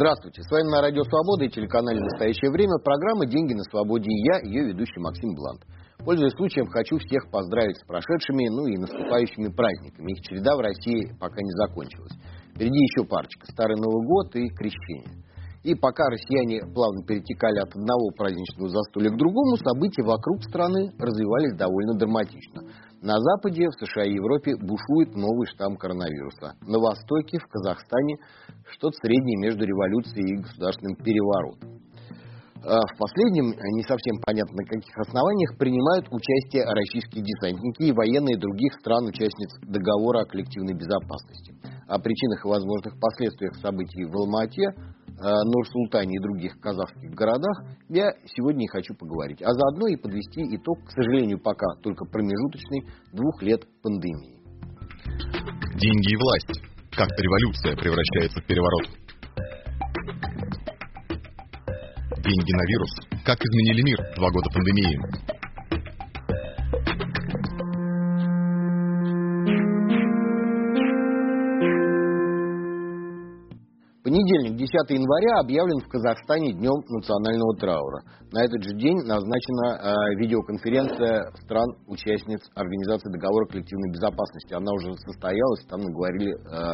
Здравствуйте, с вами на Радио Свобода и телеканале «Настоящее время» программа «Деньги на свободе» и я, ее ведущий Максим Блант. Пользуясь случаем, хочу всех поздравить с прошедшими, и наступающими праздниками. Их череда в России пока не закончилась. Впереди еще парочка: Старый Новый год и Крещение. И пока россияне плавно перетекали от одного праздничного застолья к другому, события вокруг страны развивались довольно драматично. На Западе, в США и Европе бушует новый штамм коронавируса. На Востоке, в Казахстане, что-то среднее между революцией и государственным переворотом. В последнем, не совсем понятно на каких основаниях, принимают участие российские десантники и военные других стран-участниц договора о коллективной безопасности. О причинах и возможных последствиях событий в Алма-Ате, Нур-Султане и других казахских городах я сегодня и хочу поговорить. А заодно и подвести итог, к сожалению, пока только промежуточный, 2 лет пандемии. Деньги и власть. Как-то революция превращается в переворот. Деньги на вирус. Как изменили мир 2 года пандемии. Понедельник, 10 января, объявлен в Казахстане днем национального траура. На этот же день назначена видеоконференция стран-участниц Организации договора коллективной безопасности. Она уже состоялась, там наговорили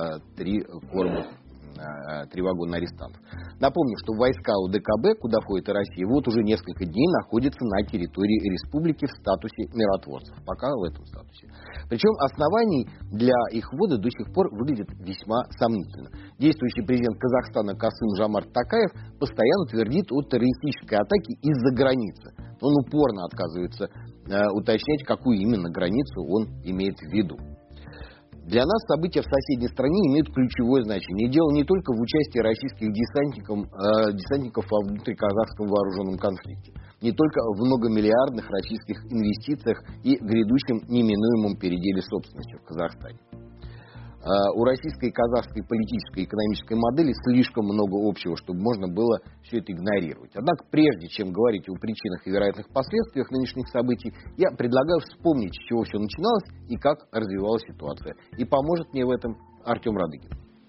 3 вагона арестантов. Напомню, что войска УДКБ, куда входит и Россия, вот уже несколько дней находятся на территории республики в статусе миротворцев. Пока в этом статусе. Причем оснований для их ввода до сих пор выглядит весьма сомнительно. Действующий президент Казахстана Касым-Жомарт Токаев постоянно твердит о террористической атаке из-за границы. Он упорно отказывается уточнять, какую именно границу он имеет в виду. Для нас события в соседней стране имеют ключевое значение. И дело не только в участии российских десантников во внутриказахском вооруженном конфликте. Не только в многомиллиардных российских инвестициях и грядущем неминуемом переделе собственности в Казахстане. У российской и казахской политической и экономической модели слишком много общего, чтобы можно было все это игнорировать. Однако, прежде чем говорить о причинах и вероятных последствиях нынешних событий, я предлагаю вспомнить, с чего все начиналось и как развивалась ситуация. И поможет мне в этом Артем Радыгин.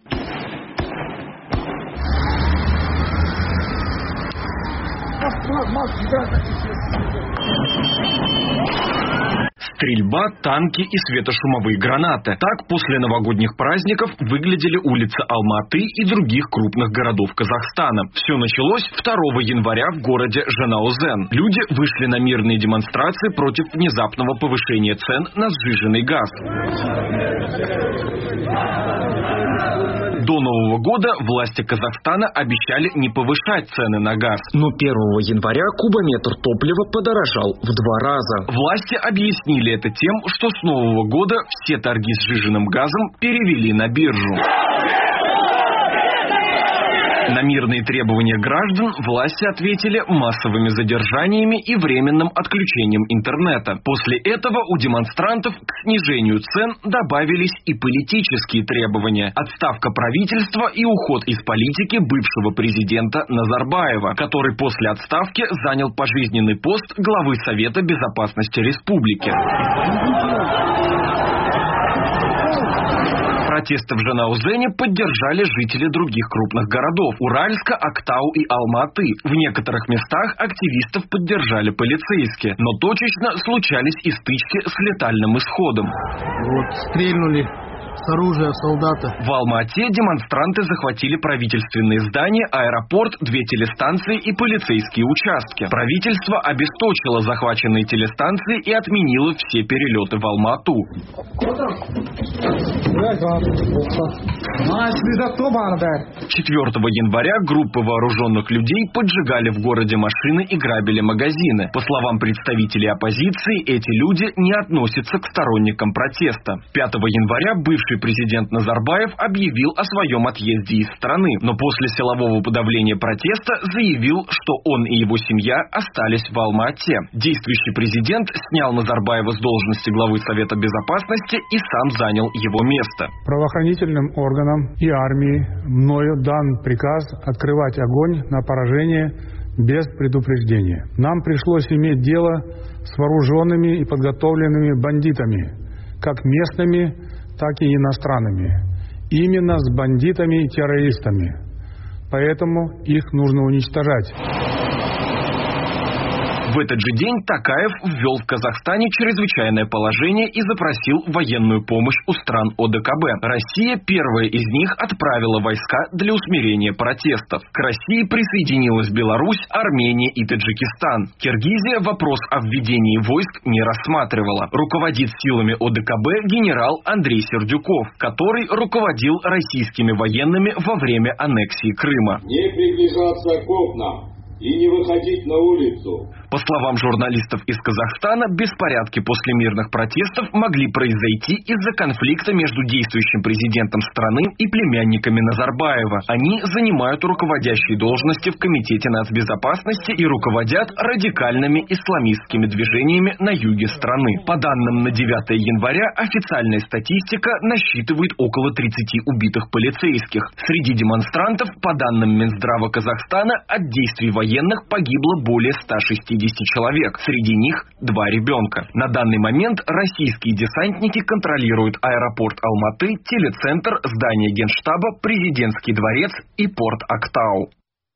Стрельба, танки и светошумовые гранаты. Так после новогодних праздников выглядели улицы Алма-Аты и других крупных городов Казахстана. Все началось 2 января в городе Жанаузен. Люди вышли на мирные демонстрации против внезапного повышения цен на сжиженный газ. До Нового года власти Казахстана обещали не повышать цены на газ. Но 1 января кубометр топлива подорожал в 2 раза. Власти объяснили это тем, что с Нового года все торги сжиженным газом перевели на биржу. На мирные требования граждан власти ответили массовыми задержаниями и временным отключением интернета. После этого у демонстрантов к снижению цен добавились и политические требования. Отставка правительства и уход из политики бывшего президента Назарбаева, который после отставки занял пожизненный пост главы Совета безопасности республики. Протесты в Жанаузене поддержали жители других крупных городов – Уральска, Актау и Алма-Аты. В некоторых местах активистов поддержали полицейские, но точечно случались и стычки с летальным исходом. Стрельнули с оружия солдата. В Алма-Ате демонстранты захватили правительственные здания, аэропорт, 2 телестанции и полицейские участки. Правительство обесточило захваченные телестанции и отменило все перелеты в Алма-Ату. 4 января группы вооруженных людей поджигали в городе машины и грабили магазины. По словам представителей оппозиции, эти люди не относятся к сторонникам протеста. 5 января бывший президент Назарбаев объявил о своем отъезде из страны, но после силового подавления протеста заявил, что он и его семья остались в Алма-Ате. Действующий президент снял Назарбаева с должности главы Совета безопасности и сам занял его место. Правоохранительным органам и армии мною дан приказ открывать огонь на поражение без предупреждения. Нам пришлось иметь дело с вооруженными и подготовленными бандитами, как местными, так и иностранными. Именно с бандитами и террористами. поэтому их нужно уничтожать. В этот же день Токаев ввел в Казахстане чрезвычайное положение и запросил военную помощь у стран ОДКБ. Россия, первая из них, отправила войска для усмирения протестов. К России присоединилась Беларусь, Армения и Таджикистан. Киргизия вопрос о введении войск не рассматривала. Руководит силами ОДКБ генерал Андрей Сердюков, который руководил российскими военными во время аннексии Крыма. Не приближаться к окнам и не выходить на улицу. По словам журналистов из Казахстана, беспорядки после мирных протестов могли произойти из-за конфликта между действующим президентом страны и племянниками Назарбаева. Они занимают руководящие должности в Комитете нацбезопасности и руководят радикальными исламистскими движениями на юге страны. По данным на 9 января, официальная статистика насчитывает около 30 убитых полицейских. Среди демонстрантов, по данным Минздрава Казахстана, от действий военных погибло более 160 человек, среди них 2 ребенка. На данный момент российские десантники контролируют аэропорт Алматы, телецентр, здание Генштаба, президентский дворец и порт Актау.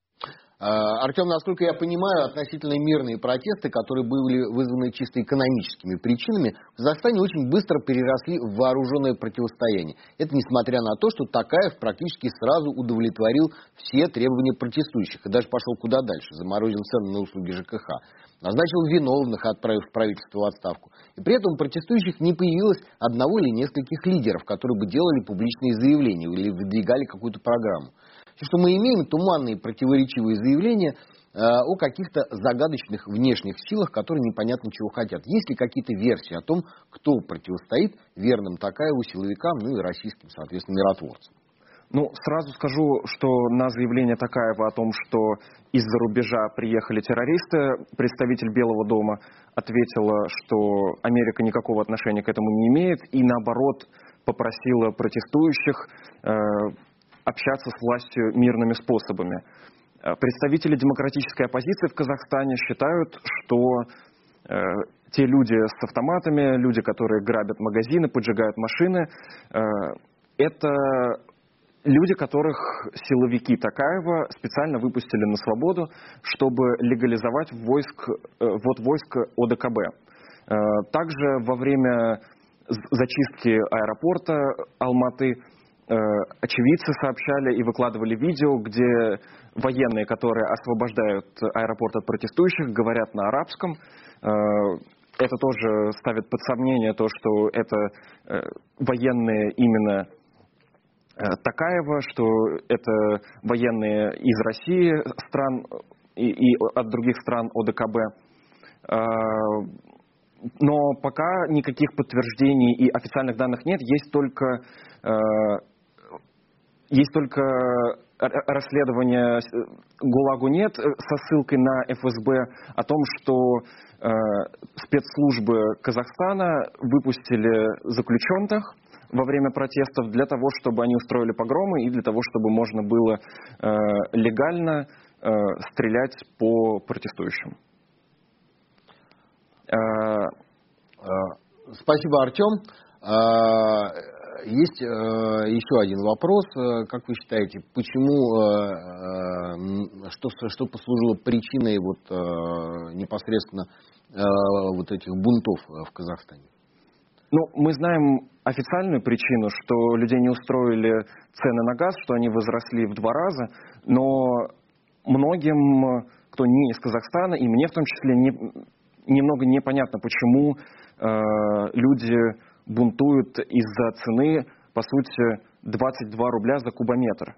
Артем, насколько я понимаю, относительно мирные протесты, которые были вызваны чисто экономическими причинами, в Казахстане очень быстро переросли в вооруженное противостояние. Это несмотря на то, что Токаев практически сразу удовлетворил все требования протестующих и даже пошел куда дальше, заморозил цены на услуги ЖКХ, назначил виновных, отправив правительство в отставку. И при этом у протестующих не появилось одного или нескольких лидеров, которые бы делали публичные заявления или выдвигали какую-то программу. Все, что мы имеем, туманные противоречивые заявления о каких-то загадочных внешних силах, которые непонятно чего хотят. Есть ли какие-то версии о том, кто противостоит верным Токаеву силовикам, ну и российским, соответственно, миротворцам? Ну, сразу скажу, что на заявление Токаева о том, что из-за рубежа приехали террористы, представитель Белого дома ответила, что Америка никакого отношения к этому не имеет, и наоборот попросила протестующих общаться с властью мирными способами. Представители демократической оппозиции в Казахстане считают, что те люди с автоматами, люди, которые грабят магазины, поджигают машины, это люди, которых силовики Токаева специально выпустили на свободу, чтобы легализовать войск ОДКБ. Также во время зачистки аэропорта Алматы очевидцы сообщали и выкладывали видео, где военные, которые освобождают аэропорт от протестующих, говорят на арабском. Это тоже ставит под сомнение то, что это военные именно Токаева, что это военные из России, стран и от других стран ОДКБ. Но пока никаких подтверждений и официальных данных нет, есть только расследование ГУЛАГу нет со ссылкой на ФСБ о том, что спецслужбы Казахстана выпустили заключенных во время протестов для того, чтобы они устроили погромы и для того, чтобы можно было легально стрелять по протестующим. Спасибо, Артем. Есть еще один вопрос. Как вы считаете, почему, что послужило причиной непосредственно этих бунтов в Казахстане? Ну, мы знаем официальную причину, что людей не устроили цены на газ, что они возросли в 2 раза, но многим, кто не из Казахстана, и мне в том числе, немного непонятно, почему люди бунтуют из-за цены, по сути, 22 рубля за кубометр.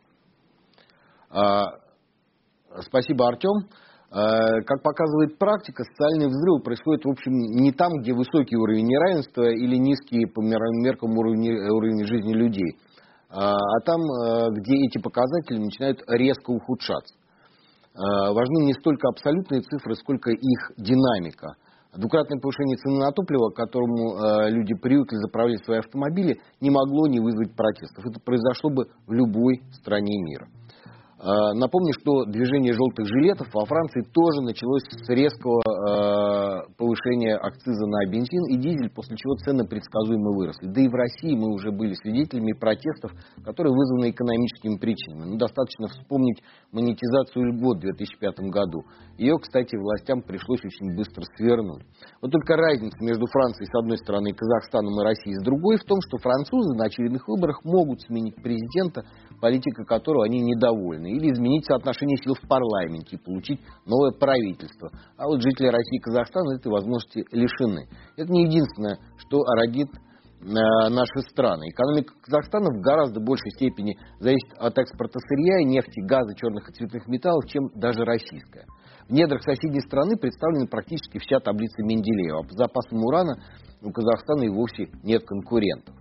Спасибо, Артем. Как показывает практика, социальные взрывы происходят, в общем, не там, где высокий уровень неравенства или низкий по меркам уровень жизни людей, а там, где эти показатели начинают резко ухудшаться. Важны не столько абсолютные цифры, сколько их динамика. Двукратное повышение цены на топливо, к которому люди привыкли заправлять свои автомобили, не могло не вызвать протестов. Это произошло бы в любой стране мира. Напомню, что движение желтых жилетов во Франции тоже началось с резкого повышение акциза на бензин и дизель, после чего цены предсказуемо выросли. Да и в России мы уже были свидетелями протестов, которые вызваны экономическими причинами. Достаточно вспомнить монетизацию льгот в 2005 году. Ее, кстати, властям пришлось очень быстро свернуть. Вот только разница между Францией с одной стороны и Казахстаном и Россией с другой в том, что французы на очередных выборах могут сменить президента, политика которого они недовольны, или изменить соотношение сил в парламенте и получить новое правительство. А вот жители России и Казахстана этой возможности лишены. Это не единственное, что родит наши страны. Экономика Казахстана в гораздо большей степени зависит от экспорта сырья, нефти, газа, черных и цветных металлов, чем даже российская. В недрах соседней страны представлена практически вся таблица Менделеева. А по запасам урана у Казахстана и вовсе нет конкурентов.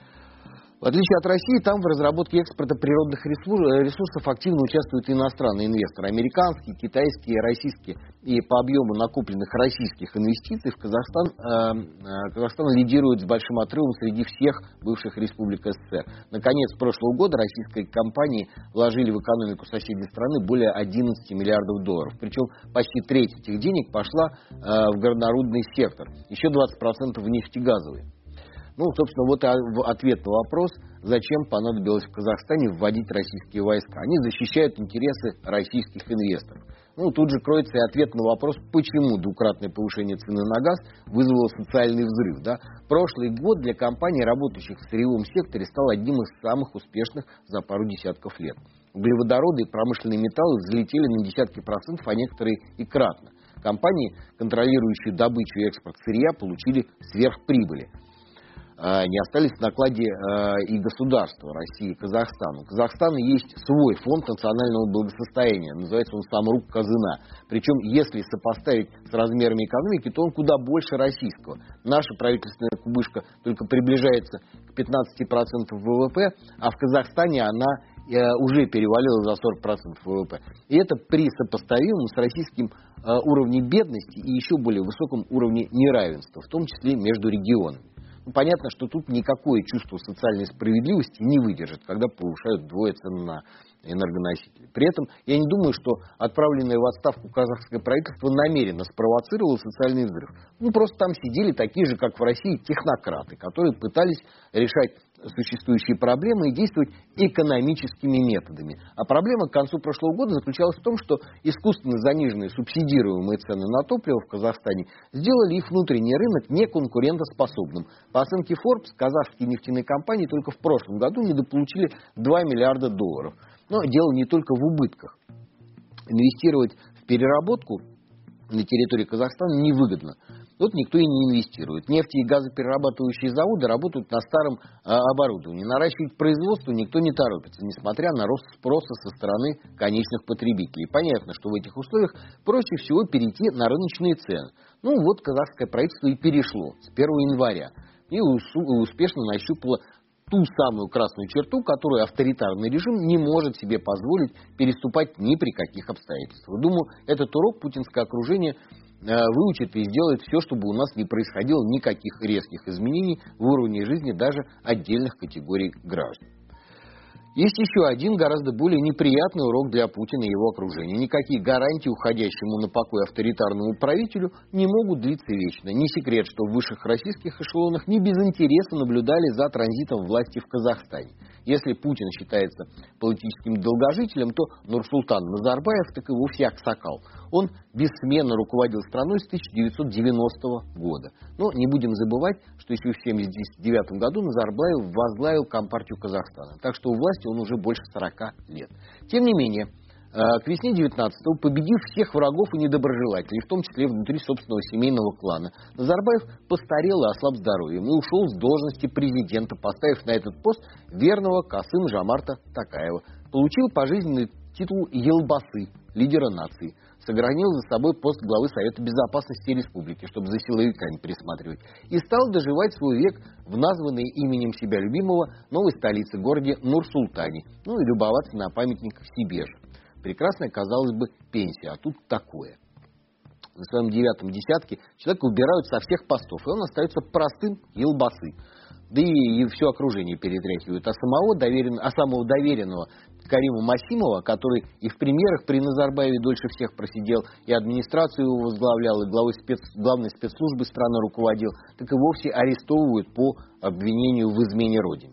В отличие от России, там в разработке экспорта природных ресурсов активно участвуют иностранные инвесторы. Американские, китайские, российские. И по объему накопленных российских инвестиций в Казахстан лидирует с большим отрывом среди всех бывших республик СССР. Наконец, с прошлого года российские компании вложили в экономику соседней страны более 11 миллиардов долларов. Причем почти треть этих денег пошла в горнорудный сектор. Еще 20% в нефтегазовый. Собственно, вот ответ на вопрос, зачем понадобилось в Казахстане вводить российские войска. Они защищают интересы российских инвесторов. Тут же кроется и ответ на вопрос, почему двукратное повышение цены на газ вызвало социальный взрыв. Да? Прошлый год для компаний, работающих в сырьевом секторе, стал одним из самых успешных за пару десятков лет. Углеводороды и промышленные металлы взлетели на десятки процентов, а некоторые и кратно. Компании, контролирующие добычу и экспорт сырья, получили сверхприбыли. Не остались в накладе и государства России и Казахстана. У Казахстана есть свой фонд национального благосостояния, называется он «Самрук Казына». Причем, если сопоставить с размерами экономики, то он куда больше российского. Наша правительственная кубышка только приближается к 15% ВВП, а в Казахстане она уже перевалила за 40% ВВП. И это при сопоставимом с российским уровнем бедности и еще более высоком уровне неравенства, в том числе между регионами. Понятно, что тут никакое чувство социальной справедливости не выдержит, когда повышают вдвое цены на энергоносители. При этом я не думаю, что отправленное в отставку казахское правительство намеренно спровоцировало социальный взрыв. Просто там сидели такие же, как в России, технократы, которые пытались решать существующие проблемы и действовать экономическими методами. А проблема к концу прошлого года заключалась в том, что искусственно заниженные субсидируемые цены на топливо в Казахстане сделали их внутренний рынок неконкурентоспособным. По оценке Forbes, казахские нефтяные компании только в прошлом году недополучили 2 миллиарда долларов. Но дело не только в убытках. Инвестировать в переработку на территории Казахстана невыгодно. Тут никто и не инвестирует. Нефти- и газоперерабатывающие заводы работают на старом оборудовании. Наращивать производство никто не торопится, несмотря на рост спроса со стороны конечных потребителей. Понятно, что в этих условиях проще всего перейти на рыночные цены. Казахское правительство и перешло с 1 января. И успешно нащупало ту самую красную черту, которую авторитарный режим не может себе позволить переступать ни при каких обстоятельствах. Думаю, этот урок путинское окружение выучит и сделает все, чтобы у нас не происходило никаких резких изменений в уровне жизни даже отдельных категорий граждан. Есть еще один гораздо более неприятный урок для Путина и его окружения. Никакие гарантии уходящему на покой авторитарному правителю не могут длиться вечно. Не секрет, что в высших российских эшелонах не без интереса наблюдали за транзитом власти в Казахстане. Если Путин считается политическим долгожителем, то Нурсултан Назарбаев так и вовсе аксакал. Он бессменно руководил страной с 1990 года. Но не будем забывать, что еще в 1979 году Назарбаев возглавил Компартию Казахстана. Так что у власти он уже больше 40 лет. Тем не менее, к весне 19-го, победив всех врагов и недоброжелателей, в том числе внутри собственного семейного клана, Назарбаев постарел и ослаб здоровьем и ушел с должности президента, поставив на этот пост верного Касым-Жомарта Токаева. Получил пожизненный титул Елбасы, лидера нации. Сохранил за собой пост главы Совета Безопасности Республики, чтобы за силовиками присматривать. И стал доживать свой век в названной именем себя любимого новой столице, городе Нур-Султане. И любоваться на памятниках себе же. Прекрасная, казалось бы, пенсия, а тут такое. На своем 9-м десятке человека убирают со всех постов, и он остается простым елбасы. Да и все окружение перетряхивают. А самого доверенного Карима Масимова, который и в премьерах при Назарбаеве дольше всех просидел, и администрацию его возглавлял, и главной спецслужбы страны руководил, так и вовсе арестовывают по обвинению в измене Родине.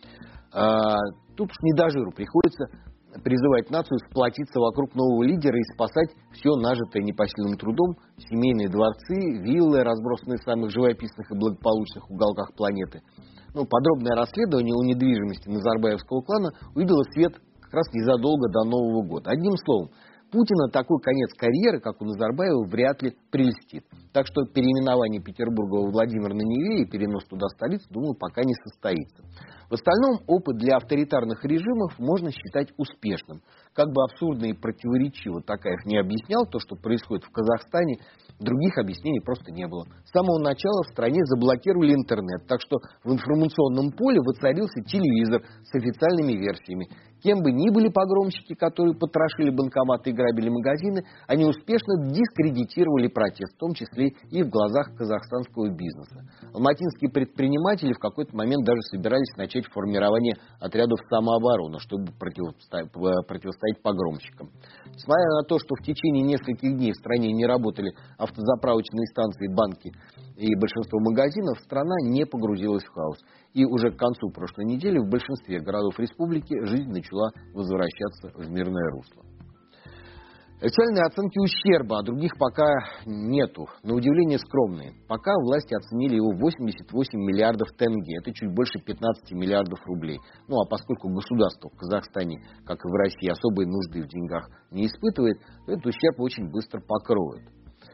Тут уж не до жиру, приходится призывать нацию сплотиться вокруг нового лидера и спасать все нажитое непосильным трудом, семейные дворцы, виллы, разбросанные в самых живописных и благополучных уголках планеты. Подробное расследование о недвижимости назарбаевского клана увидело свет как раз незадолго до Нового года. Одним словом, Путина такой конец карьеры, как у Назарбаева, вряд ли прельстит. Так что переименование Петербурга во Владимир на Неве и перенос туда столицы, думаю, пока не состоится. В остальном, опыт для авторитарных режимов можно считать успешным. Как бы абсурдно и противоречиво Токаев не объяснял то, что происходит в Казахстане, других объяснений просто не было. С самого начала в стране заблокировали интернет, так что в информационном поле воцарился телевизор с официальными версиями. Кем бы ни были погромщики, которые потрошили банкоматы и грабили магазины, они успешно дискредитировали протест, в том числе и в глазах казахстанского бизнеса. Алматинские предприниматели в какой-то момент даже собирались начать формирование отрядов самообороны, чтобы противостоять погромщикам. Несмотря на то, что в течение нескольких дней в стране не работали автозаправочные станции, банки и большинство магазинов, страна не погрузилась в хаос. И уже к концу прошлой недели в большинстве городов республики жизнь начала возвращаться в мирное русло. Официальные оценки ущерба, а других пока нету. На удивление скромные. Пока власти оценили его в 88 миллиардов тенге. Это чуть больше 15 миллиардов рублей. А поскольку государство в Казахстане, как и в России, особой нужды в деньгах не испытывает, то этот ущерб очень быстро покроет.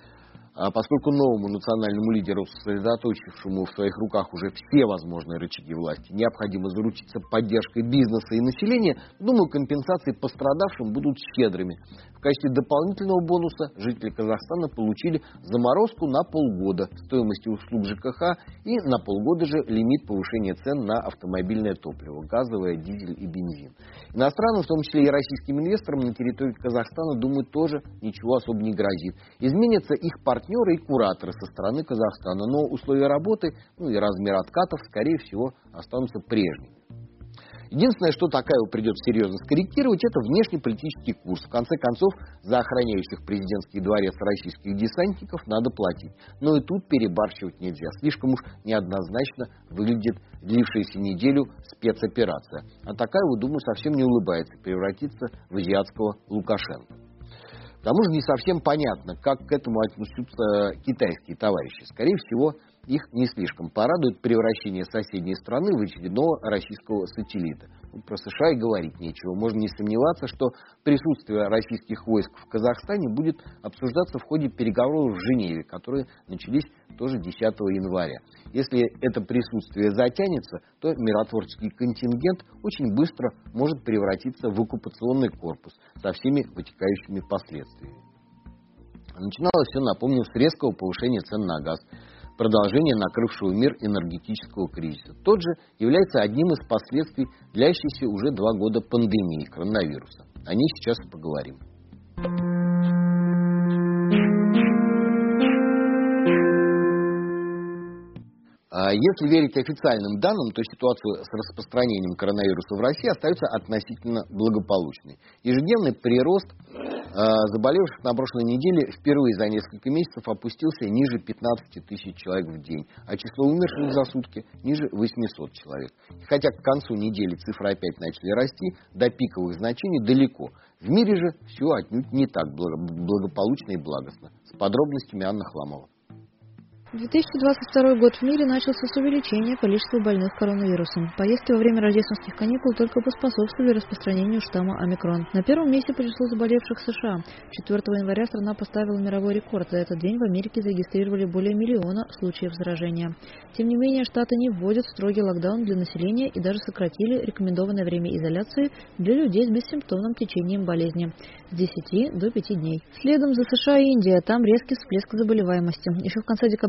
А поскольку новому национальному лидеру, сосредоточившему в своих руках уже все возможные рычаги власти, необходимо заручиться поддержкой бизнеса и населения, думаю, компенсации пострадавшим будут щедрыми. В качестве дополнительного бонуса жители Казахстана получили заморозку на полгода стоимости услуг ЖКХ и на полгода же лимит повышения цен на автомобильное топливо, газовое, дизель и бензин. Иностранным, в том числе и российским инвесторам на территории Казахстана, думаю, тоже ничего особо не грозит. Изменятся их партнеры и кураторы со стороны Казахстана, но условия работы и размер откатов, скорее всего, останутся прежними. Единственное, что Токаеву придется серьезно скорректировать, это внешнеполитический курс. В конце концов, за охраняющих президентский дворец российских десантников надо платить. Но и тут перебарщивать нельзя. Слишком уж неоднозначно выглядит длившаяся неделю спецоперация. А Токаеву, думаю, совсем не улыбается превратиться в азиатского Лукашенко. К тому же не совсем понятно, как к этому отнесутся китайские товарищи. Скорее всего, их не слишком порадует превращение соседней страны в очередного российского сателлита. Про США и говорить нечего. Можно не сомневаться, что присутствие российских войск в Казахстане будет обсуждаться в ходе переговоров в Женеве, которые начались тоже 10 января. Если это присутствие затянется, то миротворческий контингент очень быстро может превратиться в оккупационный корпус со всеми вытекающими последствиями. Начиналось все, напомню, с резкого повышения цен на газ, продолжение накрывшего мир энергетического кризиса. Тот же является одним из последствий длящейся уже 2 года пандемии коронавируса. О ней сейчас и поговорим. Если верить официальным данным, то ситуация с распространением коронавируса в России остается относительно благополучной. Ежедневный прирост заболевших на прошлой неделе впервые за несколько месяцев опустился ниже 15 тысяч человек в день, а число умерших за сутки ниже 800 человек. И хотя к концу недели цифры опять начали расти, до пиковых значений далеко. В мире же все отнюдь не так благополучно и благостно. С подробностями Анна Хламова. 2022 год в мире начался с увеличения количества больных коронавирусом. Поездки во время рождественских каникул только поспособствовали распространению штамма омикрон. На первом месте по числу заболевших США. 4 января страна поставила мировой рекорд. За этот день в Америке зарегистрировали более 1 миллиона случаев заражения. Тем не менее, штаты не вводят строгий локдаун для населения и даже сократили рекомендованное время изоляции для людей с бессимптомным течением болезни с 10 до 5 дней. Следом за США и Индия. Там резкий всплеск заболеваемости. Еще в конце декабря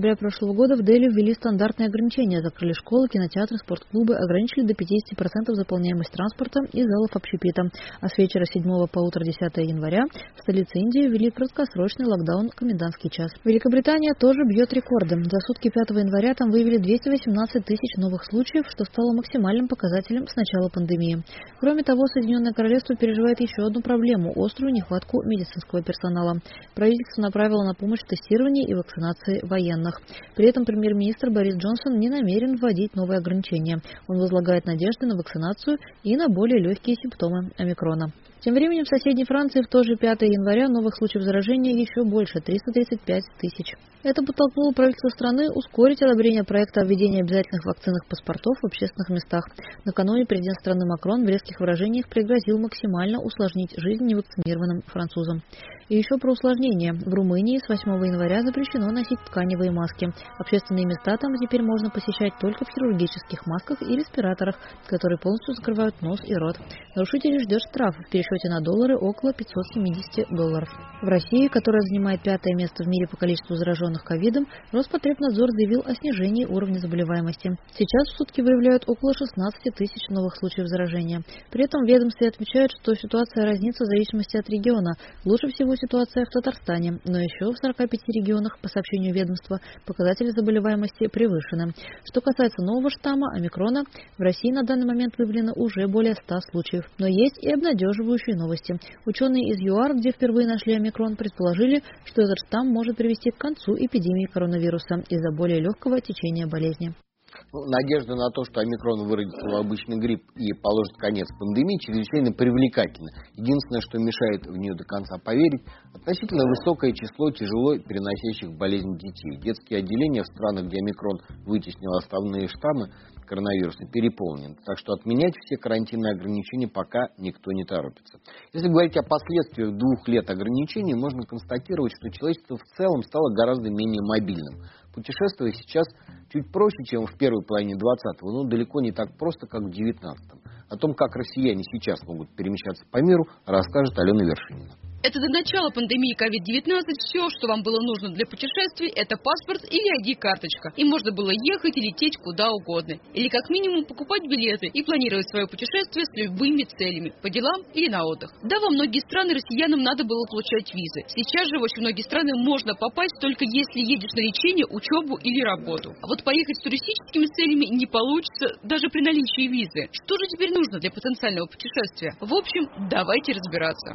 января прошлого года в Дели ввели стандартные ограничения. Закрыли школы, кинотеатры, спортклубы, ограничили до 50% заполняемость транспорта и залов общепита. А с вечера 7 по утро 10 января в столице Индии ввели краткосрочный локдаун комендантский час. Великобритания тоже бьет рекорды. За сутки 5 января там выявили 218 тысяч новых случаев, что стало максимальным показателем с начала пандемии. Кроме того, Соединенное Королевство переживает еще одну проблему – острую нехватку медицинского персонала. Правительство направило на помощь тестирование и вакцинации военных. При этом премьер-министр Борис Джонсон не намерен вводить новые ограничения. Он возлагает надежды на вакцинацию и на более легкие симптомы омикрона. Тем временем в соседней Франции в то же 5 января новых случаев заражения еще больше – 335 тысяч. Это подтолкнуло правительство страны ускорить одобрение проекта о введении обязательных вакцинных паспортов в общественных местах. Накануне президент страны Макрон в резких выражениях пригрозил максимально усложнить жизнь невакцинированным французам. И еще про усложнение. В Румынии с 8 января запрещено носить тканевые маски. Общественные места там теперь можно посещать только в хирургических масках и респираторах, которые полностью закрывают нос и рот. Нарушителей ждет штраф в пересчете на доллары около $570. В России, которая занимает 5-е место в мире по количеству зараженных ковидом, Роспотребнадзор заявил о снижении уровня заболеваемости. Сейчас в сутки выявляют около 16 тысяч новых случаев заражения. При этом в ведомстве отмечают, что ситуация разнится в зависимости от региона. Лучше всего ситуация в Татарстане, но еще в 45 регионах, по сообщению ведомства, показатели заболеваемости превышены. Что касается нового штамма омикрона, в России на данный момент выявлено уже более 100 случаев. Но есть и обнадеживающие новости. Ученые из ЮАР, где впервые нашли омикрон, предположили, что этот штамм может привести к концу эпидемии коронавируса из-за более легкого течения болезни. Надежда на то, что омикрон выродится в обычный грипп и положит конец пандемии, чрезвычайно привлекательна. Единственное, что мешает в нее до конца поверить, относительно высокое число тяжело переносящих болезнь детей. Детские отделения в странах, где омикрон вытеснил основные штаммы коронавируса, переполнены. Так что отменять все карантинные ограничения пока никто не торопится. Если говорить о последствиях 2 лет ограничений, можно констатировать, что человечество в целом стало гораздо менее мобильным. Путешествовать сейчас чуть проще, чем в первой половине 20-го, но далеко не так просто, как в 19-м. О том, как россияне сейчас могут перемещаться по миру, расскажет Алена Вершинина. Это до начала пандемии COVID-19 все, что вам было нужно для путешествий, это паспорт или ID-карточка. И можно было ехать и лететь куда угодно. Или как минимум покупать билеты и планировать свое путешествие с любыми целями, по делам или на отдых. Да, во многие страны россиянам надо было получать визы. Сейчас же в очень многие страны можно попасть только если едешь на лечение, учебу или работу. А вот поехать с туристическими целями не получится даже при наличии визы. Что же теперь нужно для потенциального путешествия? В общем, давайте разбираться.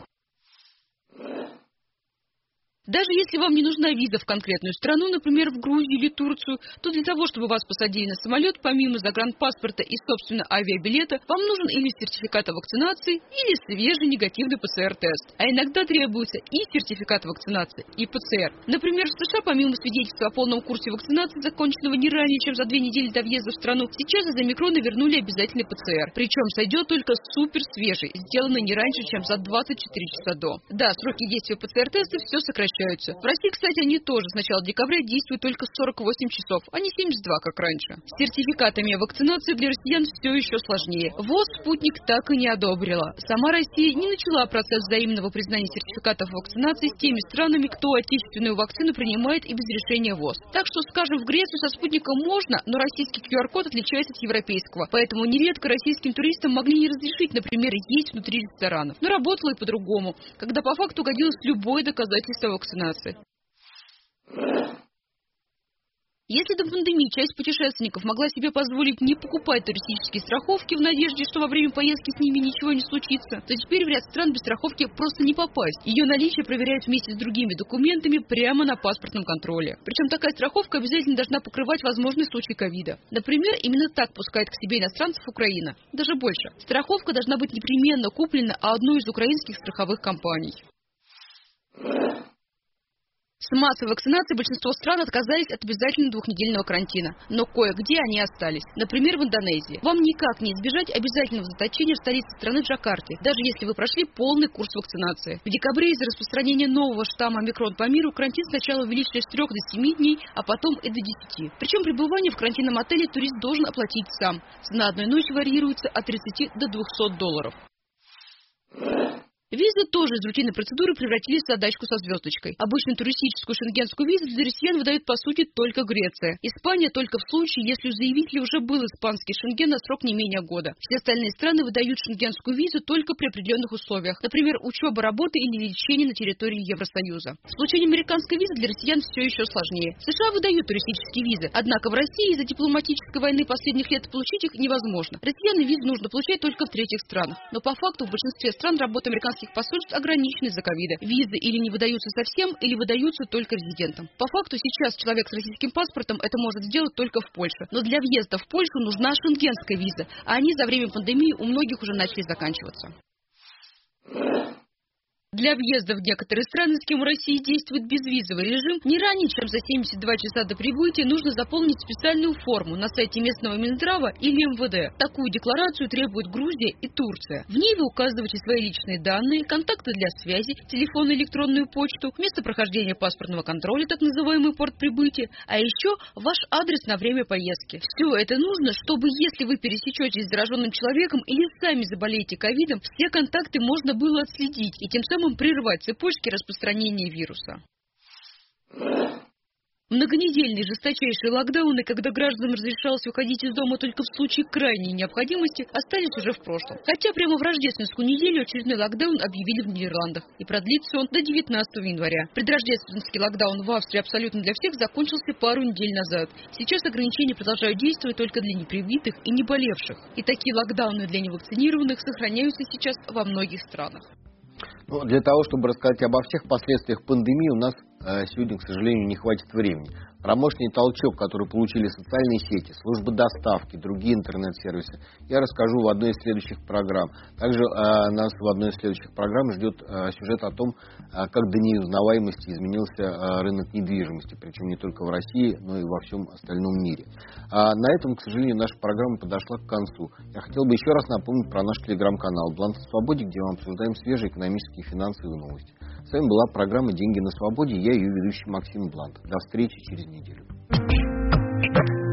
Даже если вам не нужна виза в конкретную страну, например, в Грузию или Турцию, то для того, чтобы вас посадили на самолет, помимо загранпаспорта и, собственно, авиабилета, вам нужен или сертификат о вакцинации, или свежий негативный ПЦР-тест. А иногда требуется и сертификат вакцинации, и ПЦР. Например, в США, помимо свидетельства о полном курсе вакцинации, законченного не ранее, чем за 2 недели до въезда в страну, сейчас из омикрона вернули обязательный ПЦР. Причем сойдет только супер свежий, сделанный не раньше, чем за 24 часа до. Да, сроки действия ПЦР-теста все сокращаются. В России, кстати, они тоже с начала декабря действуют только 48 часов, а не 72, как раньше. С сертификатами о вакцинации для россиян все еще сложнее. ВОЗ «Спутник» так и не одобрила. Сама Россия не начала процесс взаимного признания сертификатов вакцинации с теми странами, кто отечественную вакцину принимает и без решения ВОЗ. Так что, скажем, в Грецию со «Спутником» можно, но российский QR-код отличается от европейского. Поэтому нередко российским туристам могли не разрешить, например, есть внутри ресторанов. Но работало и по-другому, когда по факту годилось любое доказательство вакцинации. Если до пандемии часть путешественников могла себе позволить не покупать туристические страховки в надежде, что во время поездки с ними ничего не случится, то теперь в ряд стран без страховки просто не попасть. Ее наличие проверяют вместе с другими документами прямо на паспортном контроле. Причем такая страховка обязательно должна покрывать возможный случай ковида. Например, именно так пускает к себе иностранцев Украина. Даже больше. Страховка должна быть непременно куплена одной из украинских страховых компаний. С массовой вакцинацией большинство стран отказались от обязательного 2-недельного карантина. Но кое-где они остались. Например, в Индонезии. Вам никак не избежать обязательного заточения в столице страны Джакарте, даже если вы прошли полный курс вакцинации. В декабре из-за распространения нового штамма омикрон по миру карантин сначала увеличили с 3 до 7 дней, а потом и до 10. Причем пребывание в карантинном отеле турист должен оплатить сам. Цена одной ночи варьируется от $30 до $200. Визы тоже из рутинной процедуры превратились в задачку со звездочкой. Обычную туристическую шенгенскую визу для россиян выдает по сути только Греция. Испания только в случае, если у заявителя уже был испанский шенген на срок не менее года. Все остальные страны выдают шенгенскую визу только при определенных условиях. Например, учеба, работа или лечение на территории Евросоюза. С получением американской визы для россиян все еще сложнее. США выдают туристические визы, однако в России из-за дипломатической войны последних лет получить их невозможно. Россиянам визу нужно получать только в третьих странах. Но по факту в большинстве стран работа американских посольств ограничена из-за ковида. Визы или не выдаются совсем, или выдаются только резидентам. По факту сейчас человек с российским паспортом это может сделать только в Польше. Но для въезда в Польшу нужна шенгенская виза, а они за время пандемии у многих уже начали заканчиваться. Для въезда в некоторые страны, с кем в России действует безвизовый режим, не ранее, чем за 72 часа до прибытия нужно заполнить специальную форму на сайте местного Минздрава или МВД. Такую декларацию требуют Грузия и Турция. В ней вы указываете свои личные данные, контакты для связи, телефон и электронную почту, место прохождения паспортного контроля, так называемый порт прибытия, а еще ваш адрес на время поездки. Все это нужно, чтобы, если вы пересечетесь с зараженным человеком или сами заболеете ковидом, все контакты можно было отследить и тем самым прервать цепочки распространения вируса. Многонедельные жесточайшие локдауны, когда гражданам разрешалось выходить из дома только в случае крайней необходимости, остались уже в прошлом. Хотя прямо в рождественскую неделю очередной локдаун объявили в Нидерландах. И продлится он до 19 января. Предрождественский локдаун в Австрии абсолютно для всех закончился пару недель назад. Сейчас ограничения продолжают действовать только для непривитых и не болевших. И такие локдауны для невакцинированных сохраняются сейчас во многих странах. Для того, чтобы рассказать обо всех последствиях пандемии, у нас сегодня, к сожалению, не хватит времени. Про мощный толчок, который получили социальные сети, службы доставки, другие интернет-сервисы, я расскажу в одной из следующих программ. Также нас в одной из следующих программ ждет сюжет о том, как до неузнаваемости изменился рынок недвижимости, причем не только в России, но и во всем остальном мире. На этом, к сожалению, наша программа подошла к концу. Я хотел бы еще раз напомнить про наш телеграм-канал «Блант на свободе», где мы обсуждаем свежие экономические и финансовые новости. С вами была программа «Деньги на свободе», я ее ведущий Максим Блант. До встречи через неделю.